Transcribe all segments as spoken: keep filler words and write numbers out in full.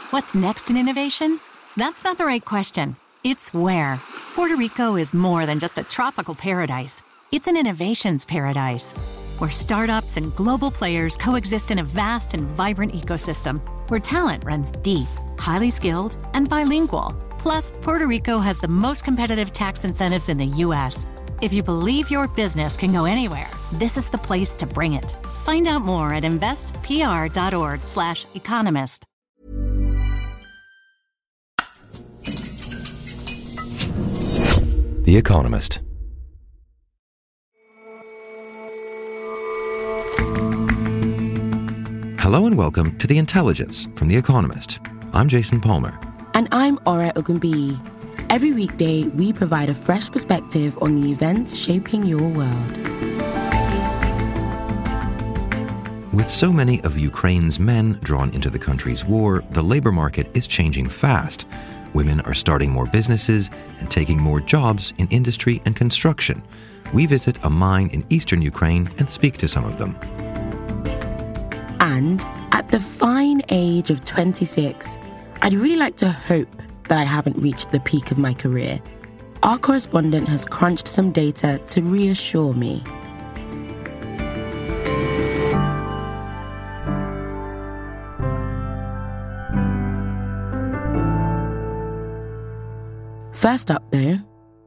What's next in innovation? That's not the right question. It's where. Puerto Rico is more than just a tropical paradise. It's an innovations paradise, where startups and global players coexist in a vast and vibrant ecosystem, where talent runs deep, highly skilled, and bilingual. Plus, Puerto Rico has the most competitive tax incentives in the U S. If you believe your business can go anywhere, this is the place to bring it. Find out more at investpr.org slash economist. The Economist. Hello and welcome to The Intelligence from The Economist. I'm Jason Palmer. And I'm Ora Ogunbiyi. Every weekday, we provide a fresh perspective on the events shaping your world. With so many of Ukraine's men drawn into the country's war, the labor market is changing fast. Women are starting more businesses and taking more jobs in industry and construction. We visit a mine in eastern Ukraine and speak to some of them. And at the fine age of twenty-six, I'd really like to hope that I haven't reached the peak of my career. Our correspondent has crunched some data to reassure me. First up, though,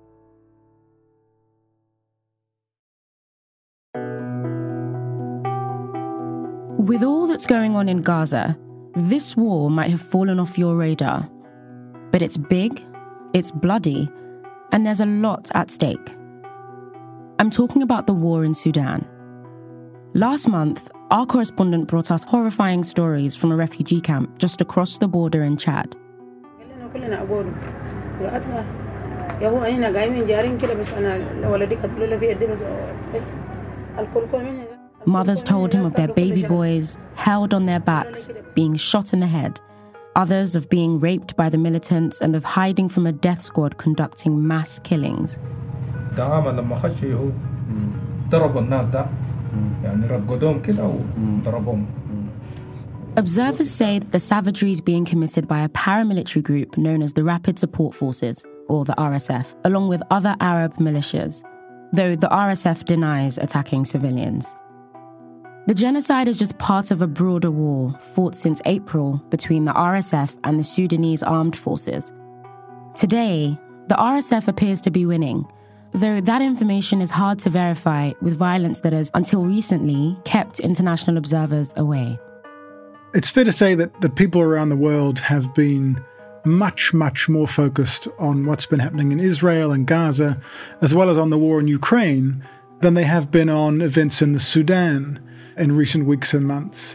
with all that's going on in Gaza, this war might have fallen off your radar. But it's big, it's bloody, and there's a lot at stake. I'm talking about the war in Sudan. Last month, our correspondent brought us horrifying stories from a refugee camp just across the border in Chad. Mothers told him of their baby boys held on their backs, being shot in the head. Others of being raped by the militants and of hiding from a death squad conducting mass killings. Observers say that the savagery is being committed by a paramilitary group known as the Rapid Support Forces, or the R S F, along with other Arab militias, though the R S F denies attacking civilians. The genocide is just part of a broader war fought since April between the R S F and the Sudanese armed forces. Today, the R S F appears to be winning, though that information is hard to verify with violence that has, until recently, kept international observers away. It's fair to say that the people around the world have been much, much more focused on what's been happening in Israel and Gaza, as well as on the war in Ukraine, than they have been on events in the Sudan in recent weeks and months.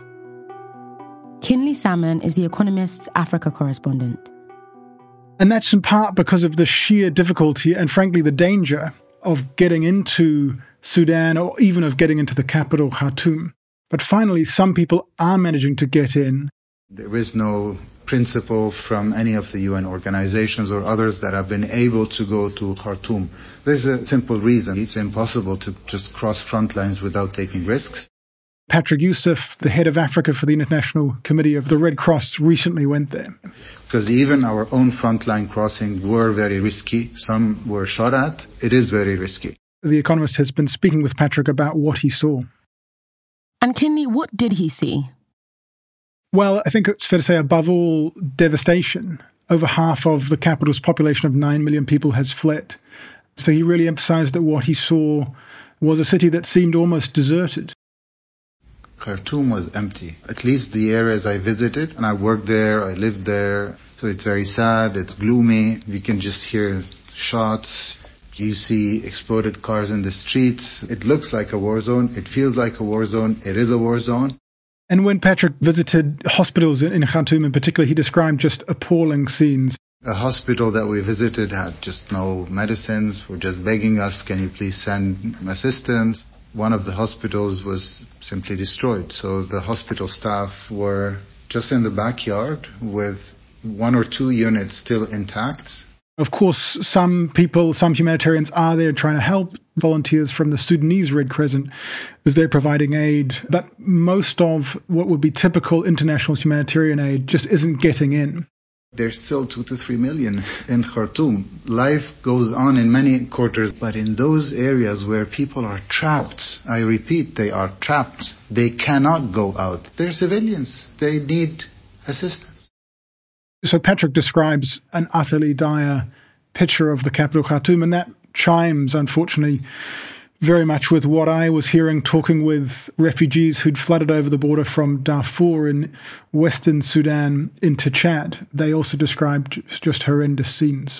Kinley Salmon is The Economist's Africa correspondent. And that's in part because of the sheer difficulty and, frankly, the danger of getting into Sudan or even of getting into the capital, Khartoum. But finally, some people are managing to get in. There is no principle from any of the U N organizations or others that have been able to go to Khartoum. There's a simple reason. It's impossible to just cross front lines without taking risks. Patrick Youssef, the head of Africa for the International Committee of the Red Cross, recently went there. Because even our own frontline crossings were very risky. Some were shot at. It is very risky. The Economist has been speaking with Patrick about what he saw. And Kinley, what did he see? Well, I think it's fair to say, above all, devastation. Over half of the capital's population of nine million people has fled. So he really emphasized that what he saw was a city that seemed almost deserted. Khartoum was empty, at least the areas I visited, and I worked there, I lived there, so it's very sad, it's gloomy, you can just hear shots, you see exploded cars in the streets, it looks like a war zone, it feels like a war zone, it is a war zone. And when Patrick visited hospitals in, in Khartoum in particular, he described just appalling scenes. A hospital that we visited had just no medicines, were just begging us, can you please send assistance? One of the hospitals was simply destroyed. So the hospital staff were just in the backyard with one or two units still intact. Of course, some people, some humanitarians are there trying to help. volunteers from the Sudanese Red Crescent as they're providing aid. But most of what would be typical international humanitarian aid just isn't getting in. There's still two to three million in Khartoum. Life goes on in many quarters, but in those areas where people are trapped, I repeat, they are trapped. They cannot go out. They're civilians. They need assistance. So Patrick describes an utterly dire picture of the capital Khartoum, and that chimes, unfortunately, very much with what I was hearing talking with refugees who'd flooded over the border from Darfur in western Sudan into Chad. They also described just horrendous scenes.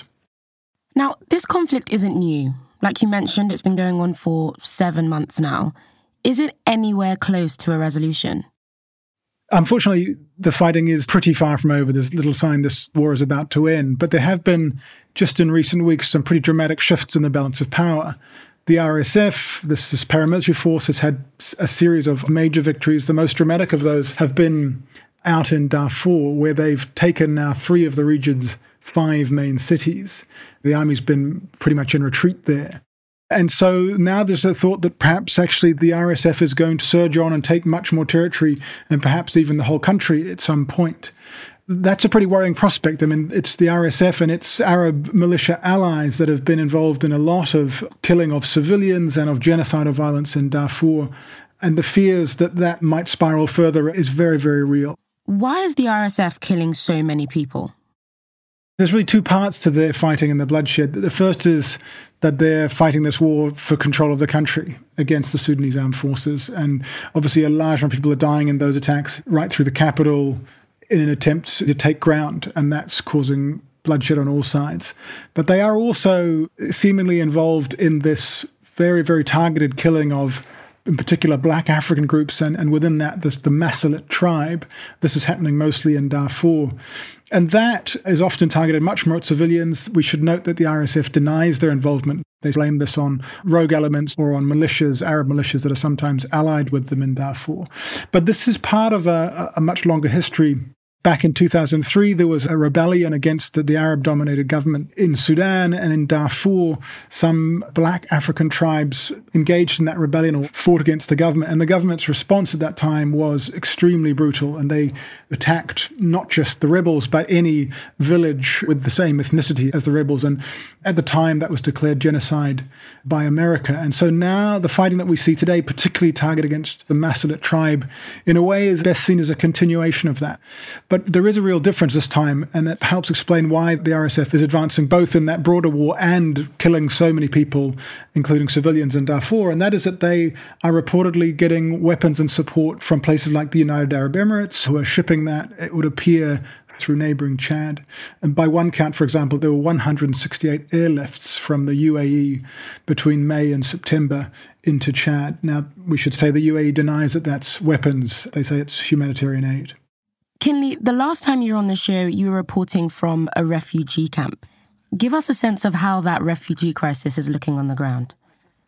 Now, this conflict isn't new. Like you mentioned, it's been going on for seven months now. Is it anywhere close to a resolution? Unfortunately, the fighting is pretty far from over. There's little sign this war is about to end. But there have been, just in recent weeks, some pretty dramatic shifts in the balance of power. The R S F, this, this paramilitary force, has had a series of major victories. The most dramatic of those have been out in Darfur, where they've taken now three of the region's five main cities. The army's been pretty much in retreat there. And so now there's a thought that perhaps actually the R S F is going to surge on and take much more territory and perhaps even the whole country at some point. That's a pretty worrying prospect. I mean, it's the R S F and its Arab militia allies that have been involved in a lot of killing of civilians and of genocidal violence in Darfur. And the fears that that might spiral further is very, very real. Why is the R S F killing so many people? There's really two parts to their fighting and the bloodshed. The first is that they're fighting this war for control of the country against the Sudanese armed forces. And obviously a large number of people are dying in those attacks right through the capital in an attempt to take ground, and that's causing bloodshed on all sides. But they are also seemingly involved in this very, very targeted killing of, in particular, black African groups, and, and within that, this, the Masalit tribe. This is happening mostly in Darfur. And that is often targeted much more at civilians. We should note that the R S F denies their involvement. They blame this on rogue elements or on militias, Arab militias that are sometimes allied with them in Darfur. But this is part of a, a much longer history. Back in two thousand three, there was a rebellion against the, the Arab-dominated government in Sudan, and in Darfur, some black African tribes engaged in that rebellion or fought against the government. And the government's response at that time was extremely brutal, and they attacked not just the rebels, but any village with the same ethnicity as the rebels. And at the time, that was declared genocide by America. And so now the fighting that we see today, particularly targeted against the Masalit tribe, in a way is best seen as a continuation of that. But there is a real difference this time, and that helps explain why the R S F is advancing both in that broader war and killing so many people, including civilians in Darfur, and that is that they are reportedly getting weapons and support from places like the United Arab Emirates, who are shipping that, it would appear, through neighbouring Chad. And by one count, for example, there were one hundred sixty-eight airlifts from the U A E between May and September into Chad. Now, we should say the U A E denies that that's weapons. They say it's humanitarian aid. Kinley, the last time you were on the show, you were reporting from a refugee camp. Give us a sense of how that refugee crisis is looking on the ground.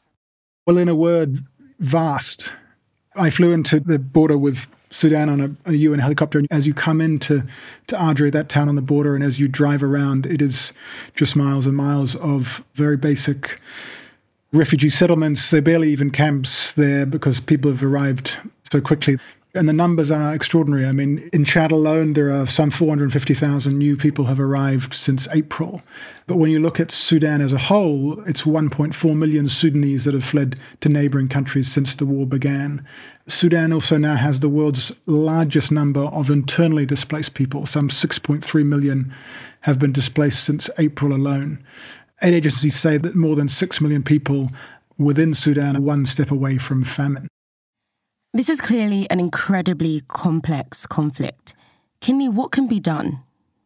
Well, in a word, vast. I flew into the border with Sudan on a, a U N helicopter. And as you come into to Adre, that town on the border, and as you drive around, it is just miles and miles of very basic refugee settlements. There are barely even camps there because people have arrived so quickly. And the numbers are extraordinary. I mean, in Chad alone, there are some four hundred fifty thousand new people have arrived since April. But when you look at Sudan as a whole, it's one point four million Sudanese that have fled to neighbouring countries since the war began. Sudan also now has the world's largest number of internally displaced people. Some six point three million have been displaced since April alone. Aid agencies say that more than six million people within Sudan are one step away from famine. This is clearly an incredibly complex conflict. Kinley, what can be done?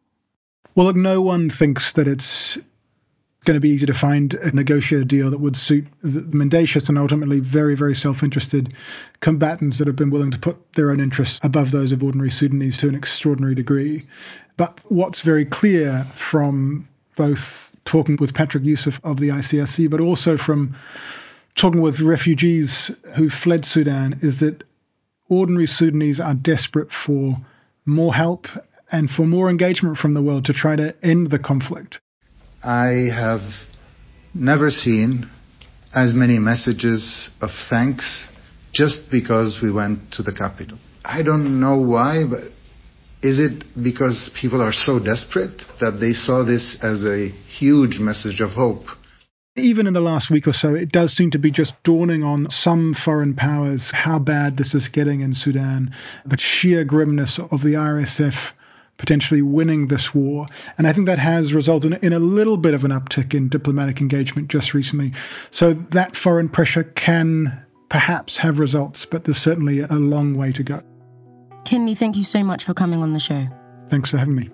Well, look, no one thinks that it's going to be easy to find a negotiated deal that would suit the mendacious and ultimately very, very self-interested combatants that have been willing to put their own interests above those of ordinary Sudanese to an extraordinary degree. But what's very clear from both talking with Patrick Youssef of the I C R C, but also from talking with refugees who fled Sudan, is that ordinary Sudanese are desperate for more help and for more engagement from the world to try to end the conflict. I have never seen as many messages of thanks just because we went to the capital. I don't know why, but is it because people are so desperate that they saw this as a huge message of hope? Even in the last week or so, it does seem to be just dawning on some foreign powers how bad this is getting in Sudan, the sheer grimness of the R S F potentially winning this war. And I think that has resulted in a little bit of an uptick in diplomatic engagement just recently. So that foreign pressure can perhaps have results, but there's certainly a long way to go. Kinley, thank you so much for coming on the show. Thanks for having me.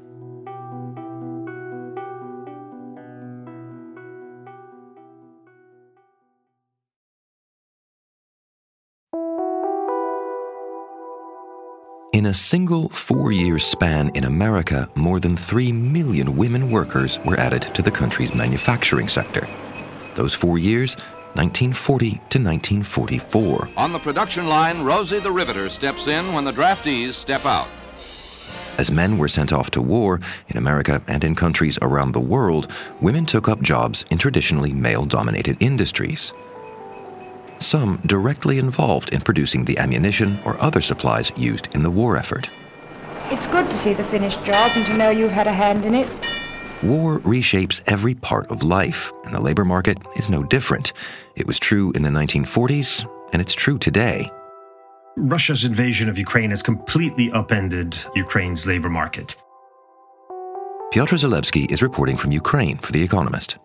In a single four-year span in America, more than three million women workers were added to the country's manufacturing sector. Those four years, nineteen forty to nineteen forty-four. On the production line, Rosie the Riveter steps in when the draftees step out. As men were sent off to war in America and in countries around the world, women took up jobs in traditionally male-dominated industries. Some directly involved in producing the ammunition or other supplies used in the war effort. It's good to see the finished job and to know you've had a hand in it. War reshapes every part of life, and the labor market is no different. It was true in the nineteen forties, and it's true today. Russia's invasion of Ukraine has completely upended Ukraine's labor market. Piotr Zalewski is reporting from Ukraine for The Economist.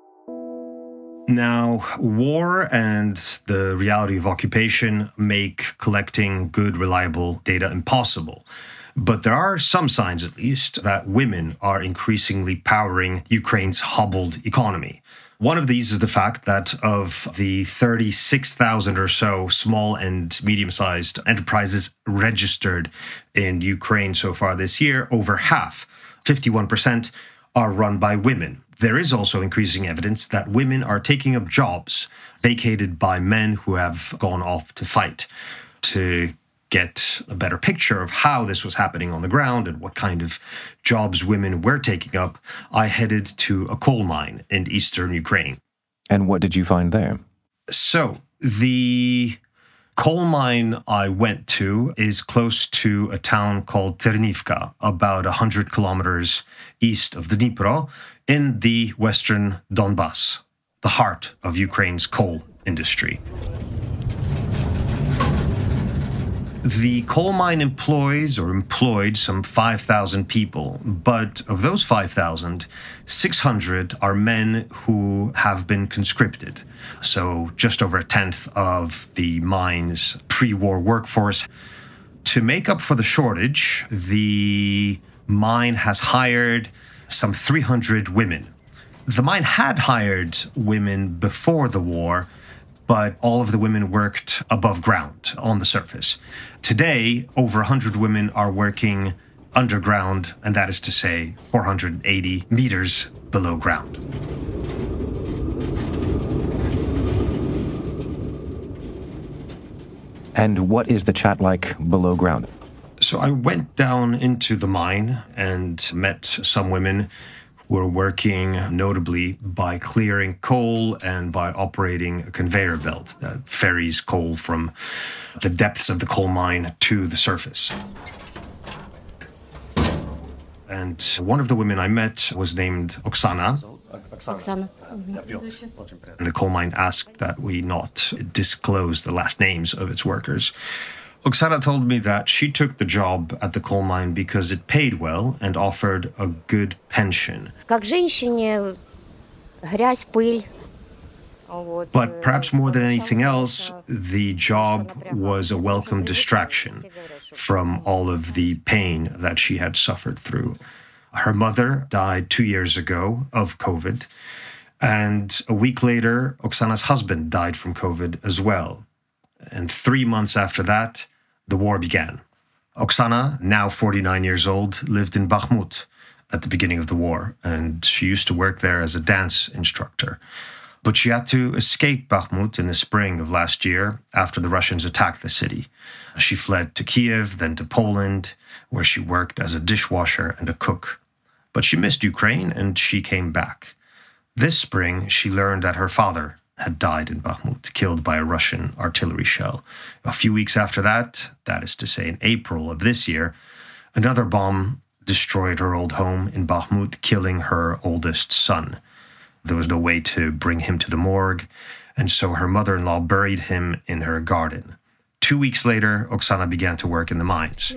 Now, war and the reality of occupation make collecting good, reliable data impossible. But there are some signs, at least, that women are increasingly powering Ukraine's hobbled economy. One of these is the fact that of the thirty-six thousand or so small and medium-sized enterprises registered in Ukraine so far this year, over half, fifty-one percent, are run by women. There is also increasing evidence that women are taking up jobs vacated by men who have gone off to fight. To get a better picture of how this was happening on the ground and what kind of jobs women were taking up, I headed to a coal mine in eastern Ukraine. And what did you find there? So, the coal mine I went to is close to a town called Ternivka, about one hundred kilometers east of the Dnipro, in the western Donbass, the heart of Ukraine's coal industry. The coal mine employs or employed some five thousand people, but of those five thousand, six hundred are men who have been conscripted. So just over a tenth of the mine's pre-war workforce. To make up for the shortage, the mine has hired some three hundred women. The mine had hired women before the war, but all of the women worked above ground on the surface. Today, over one hundred women are working underground, and that is to say four hundred eighty meters below ground. And what is the chat like below ground? So I went down into the mine and met some women who were working notably by clearing coal and by operating a conveyor belt that ferries coal from the depths of the coal mine to the surface. And one of the women I met was named Oksana. Oksana. And the coal mine asked that we not disclose the last names of its workers. Oksana told me that she took the job at the coal mine because it paid well and offered a good pension. Как женщине, грязь, пыль. But perhaps more than anything else, the job was a welcome distraction from all of the pain that she had suffered through. Her mother died two years ago of COVID, and a week later, Oksana's husband died from COVID as well. And three months after that, the war began. Oksana, now forty-nine years old, lived in Bakhmut at the beginning of the war, and she used to work there as a dance instructor. But she had to escape Bakhmut in the spring of last year after the Russians attacked the city. She fled to Kiev, then to Poland, where she worked as a dishwasher and a cook. But she missed Ukraine, and she came back. This spring, she learned that her father had died in Bakhmut, killed by a Russian artillery shell. A few weeks after that, that is to say in April of this year, another bomb destroyed her old home in Bakhmut, killing her oldest son. There was no way to bring him to the morgue, and so her mother-in-law buried him in her garden. Two weeks later, Oksana began to work in the mines.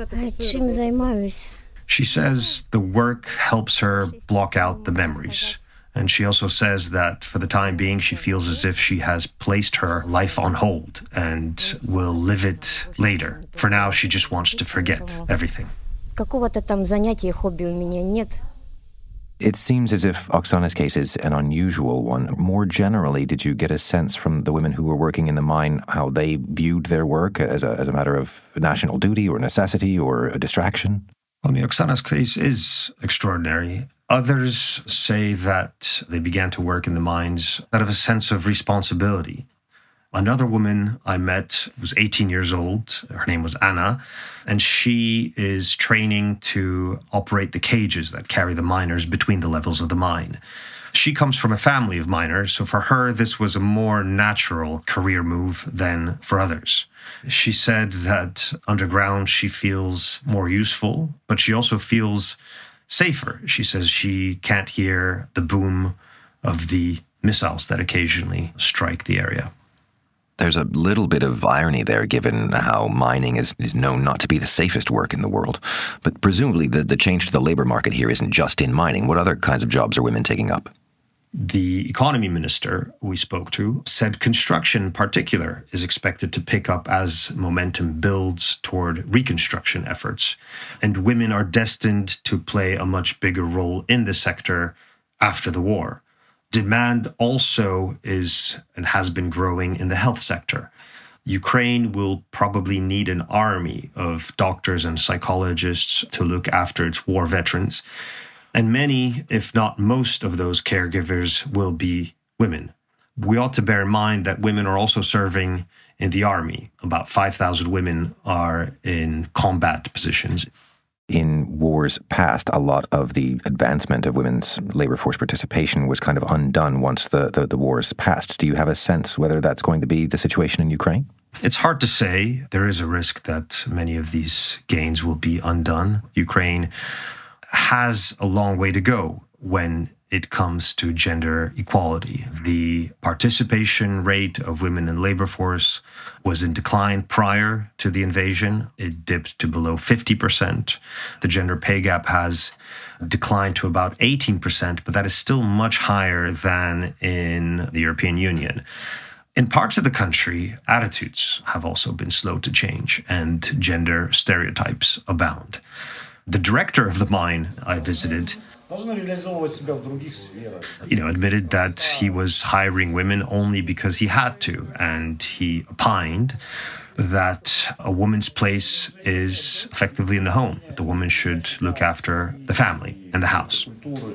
She says the work helps her block out the memories. And she also says that for the time being, she feels as if she has placed her life on hold and will live it later. For now, she just wants to forget everything. It seems as if Oksana's case is an unusual one. More generally, did you get a sense from the women who were working in the mine how they viewed their work as a, as a matter of national duty or necessity or a distraction? Well, I mean, Oksana's case is extraordinary. Others say that they began to work in the mines out of a sense of responsibility. Another woman I met was eighteen years old. Her name was Anna, and she is training to operate the cages that carry the miners between the levels of the mine. She comes from a family of miners, so for her, this was a more natural career move than for others. She said that underground she feels more useful, but she also feels safer. She says she can't hear the boom of the missiles that occasionally strike the area. There's a little bit of irony there, given how mining is, is known not to be the safest work in the world. But presumably the, the change to the labor market here isn't just in mining. What other kinds of jobs are women taking up? The economy minister we spoke to said construction in particular is expected to pick up as momentum builds toward reconstruction efforts. And women are destined to play a much bigger role in the sector after the war. Demand also is and has been growing in the health sector. Ukraine will probably need an army of doctors and psychologists to look after its war veterans. And many, if not most of those caregivers will be women. We ought to bear in mind that women are also serving in the army. About five thousand women are in combat positions. In wars past, a lot of the advancement of women's labor force participation was kind of undone once the, the, the wars passed. Do you have a sense whether that's going to be the situation in Ukraine? It's hard to say. There is a risk that many of these gains will be undone. Ukraine has a long way to go when it comes to gender equality. The participation rate of women in labor force was in decline prior to the invasion. It dipped to below fifty percent. The gender pay gap has declined to about eighteen percent, but that is still much higher than in the European Union. In parts of the country, attitudes have also been slow to change, and gender stereotypes abound. The director of the mine I visited, you know, admitted that he was hiring women only because he had to, and he opined that a woman's place is effectively in the home, that the woman should look after the family and the house.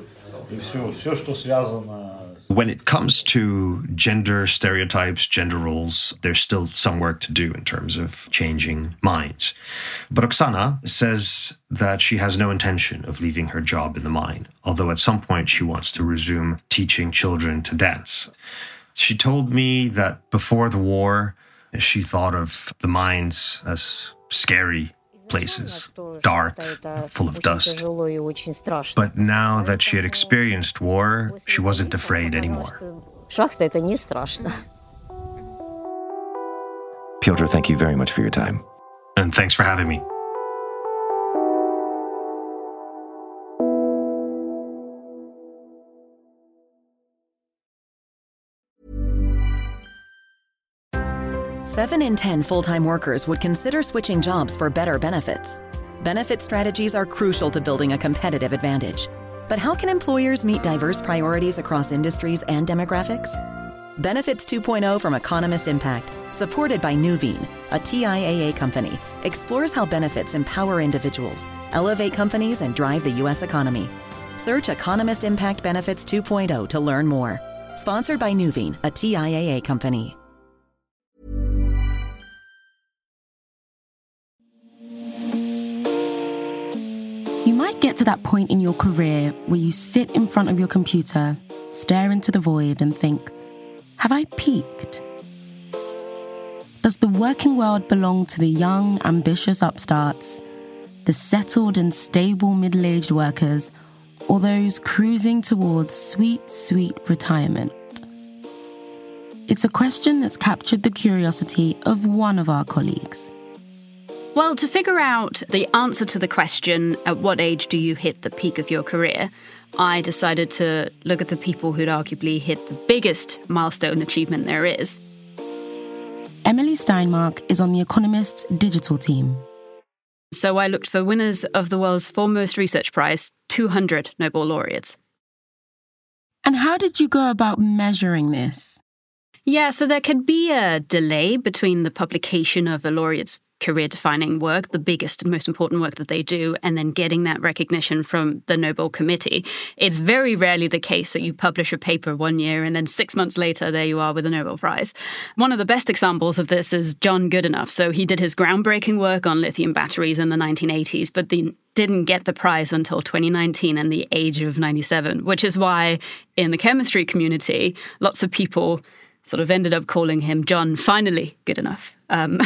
When it comes to gender stereotypes, gender roles, there's still some work to do in terms of changing minds. But Oksana says that she has no intention of leaving her job in the mine, although at some point she wants to resume teaching children to dance. She told me that before the war, she thought of the mines as scary places, dark, full of dust. But now that she had experienced war, she wasn't afraid anymore. Piotr, thank you very much for your time. And thanks for having me. Seven in ten full-time workers would consider switching jobs for better benefits. Benefit strategies are crucial to building a competitive advantage. But how can employers meet diverse priorities across industries and demographics? Benefits two point oh from Economist Impact, supported by Nuveen, a T I A A company, explores how benefits empower individuals, elevate companies, and drive the U S economy. Search Economist Impact Benefits two point oh to learn more. Sponsored by Nuveen, a T I A A company. You might get to that point in your career where you sit in front of your computer, stare into the void and think, Have I peaked? Does the working world belong to the young, ambitious upstarts, the settled and stable middle-aged workers, or those cruising towards sweet, sweet retirement? It's a question that's captured the curiosity of one of our colleagues. Well, to figure out the answer to the question, at what age do you hit the peak of your career, I decided to look at the people who'd arguably hit the biggest milestone achievement there is. Emily Steinmark is on The Economist's digital team. So I looked for winners of the world's foremost research prize, two hundred Nobel laureates. And how did you go about measuring this? Yeah, so there could be a delay between the publication of a laureate's career-defining work, the biggest and most important work that they do, and then getting that recognition from the Nobel Committee. It's very rarely the case that you publish a paper one year and then six months later, there you are with a Nobel Prize. One of the best examples of this is John Goodenough. So he did his groundbreaking work on lithium batteries in the nineteen eighties, but then didn't get the prize until twenty nineteen and the age of ninety-seven, which is why in the chemistry community, lots of people sort of ended up calling him John Finally Goodenough. Um,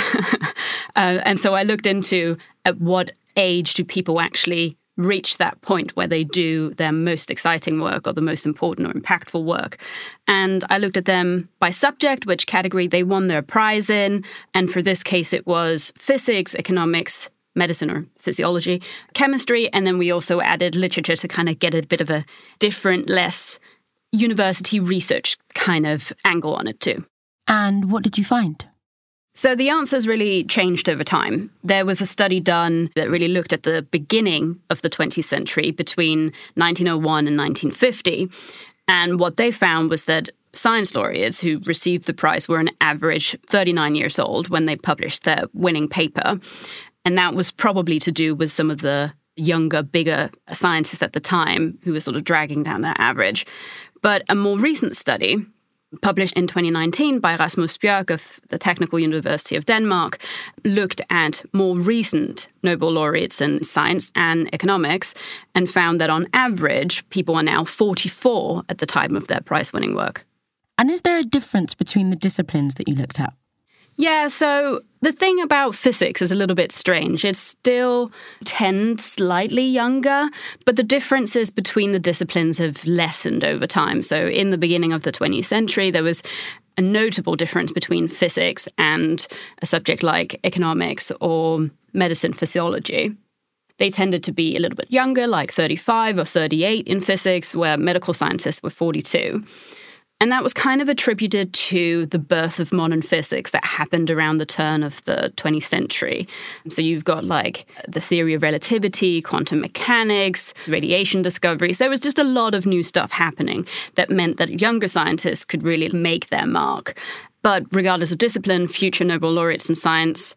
uh, and so I looked into at what age do people actually reach that point where they do their most exciting work or the most important or impactful work. And I looked at them by subject, which category they won their prize in. And for this case, it was physics, economics, medicine or physiology, chemistry. And then we also added literature to kind of get a bit of a different, less university research kind of angle on it too. And what did you find? So the answers really changed over time. There was a study done that really looked at the beginning of the twentieth century between nineteen oh one and nineteen fifty. And what they found was that science laureates who received the prize were on average thirty-nine years old when they published their winning paper. And that was probably to do with some of the younger, bigger scientists at the time who were sort of dragging down that average. But a more recent study, published in twenty nineteen by Rasmus Bjørk of the Technical University of Denmark, looked at more recent Nobel laureates in science and economics and found that on average, people are now forty-four at the time of their prize-winning work. And is there a difference between the disciplines that you looked at? Yeah, so the thing about physics is a little bit strange. It's still ten slightly younger, but the differences between the disciplines have lessened over time. So in the beginning of the twentieth century, there was a notable difference between physics and a subject like economics or medicine physiology. They tended to be a little bit younger, like thirty-five or thirty-eight in physics, where medical scientists were forty-two. And that was kind of attributed to the birth of modern physics that happened around the turn of the twentieth century. So you've got like the theory of relativity, quantum mechanics, radiation discoveries. There was just a lot of new stuff happening that meant that younger scientists could really make their mark. But regardless of discipline, future Nobel laureates in science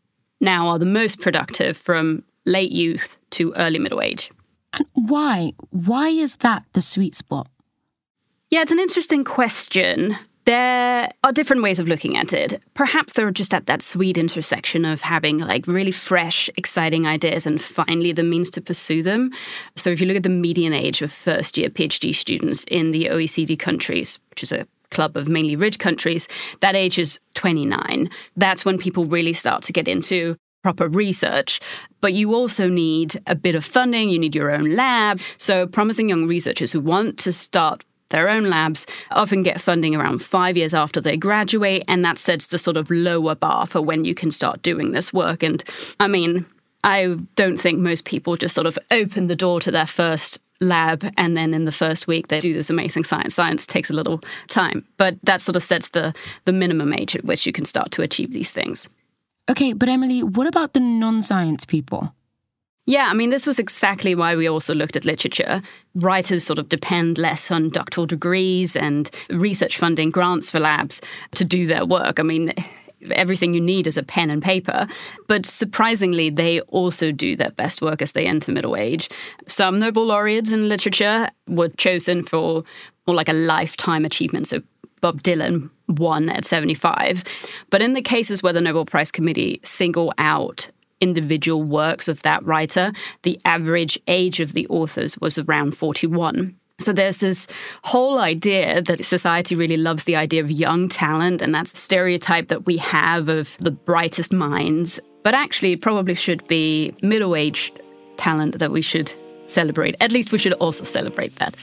now are the most productive from late youth to early middle age. And why? Why is that the sweet spot? Yeah, it's an interesting question. There are different ways of looking at it. Perhaps they're just at that sweet intersection of having like really fresh, exciting ideas and finally the means to pursue them. So if you look at the median age of first-year PhD students in the O E C D countries, which is a club of mainly rich countries, that age is twenty-nine. That's when people really start to get into proper research. But you also need a bit of funding. You need your own lab. So promising young researchers who want to start their own labs often get funding around five years after they graduate, and that sets the sort of lower bar for when you can start doing this work. And I mean, I don't think most people just sort of open the door to their first lab and then in the first week they do this amazing science. Science takes a little time, but that sort of sets the, the minimum age at which you can start to achieve these things. Okay, but Emily, what about the non-science people? Yeah, I mean, this was exactly why we also looked at literature. Writers sort of depend less on doctoral degrees and research funding, grants for labs to do their work. I mean, everything you need is a pen and paper. But surprisingly, they also do their best work as they enter middle age. Some Nobel laureates in literature were chosen for more like a lifetime achievement. So Bob Dylan won at seventy-five. But in the cases where the Nobel Prize Committee single out individual works of that writer, the average age of the authors was around forty-one. So there's this whole idea that society really loves the idea of young talent, and that's the stereotype that we have of the brightest minds. But actually, it probably should be middle-aged talent that we should celebrate. At least we should also celebrate that.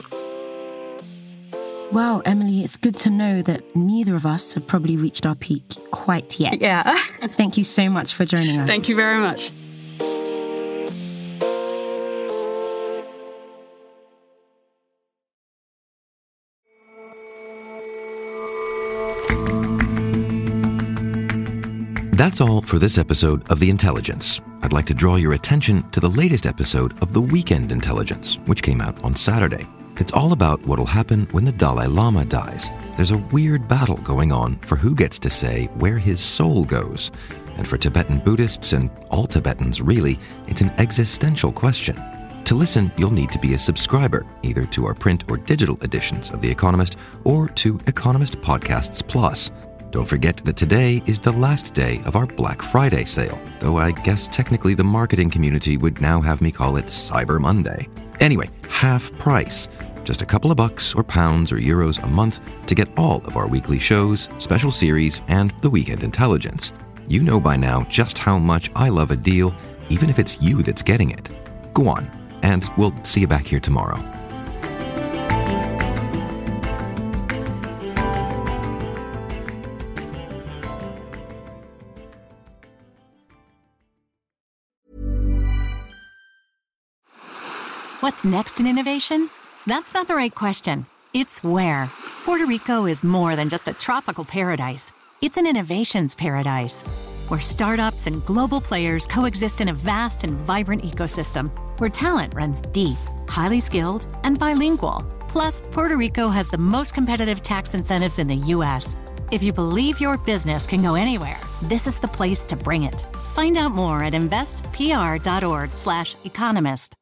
Wow, Emily, it's good to know that neither of us have probably reached our peak quite yet. Yeah. Thank you so much for joining us. Thank you very much. That's all for this episode of The Intelligence. I'd like to draw your attention to the latest episode of The Weekend Intelligence, which came out on Saturday. It's all about what'll happen when the Dalai Lama dies. There's a weird battle going on for who gets to say where his soul goes. And for Tibetan Buddhists, and all Tibetans really, it's an existential question. To listen, you'll need to be a subscriber, either to our print or digital editions of The Economist or to Economist Podcasts Plus. Don't forget that today is the last day of our Black Friday sale, though I guess technically the marketing community would now have me call it Cyber Monday. Anyway, half price. Just a couple of bucks or pounds or euros a month to get all of our weekly shows, special series, and The Weekend Intelligence. You know by now just how much I love a deal, even if it's you that's getting it. Go on, and we'll see you back here tomorrow. What's next in innovation? That's not the right question. It's where. Puerto Rico is more than just a tropical paradise. It's an innovations paradise, where startups and global players coexist in a vast and vibrant ecosystem, where talent runs deep, highly skilled, and bilingual. Plus, Puerto Rico has the most competitive tax incentives in the U S. If you believe your business can go anywhere, this is the place to bring it. Find out more at investpr.org slash economist.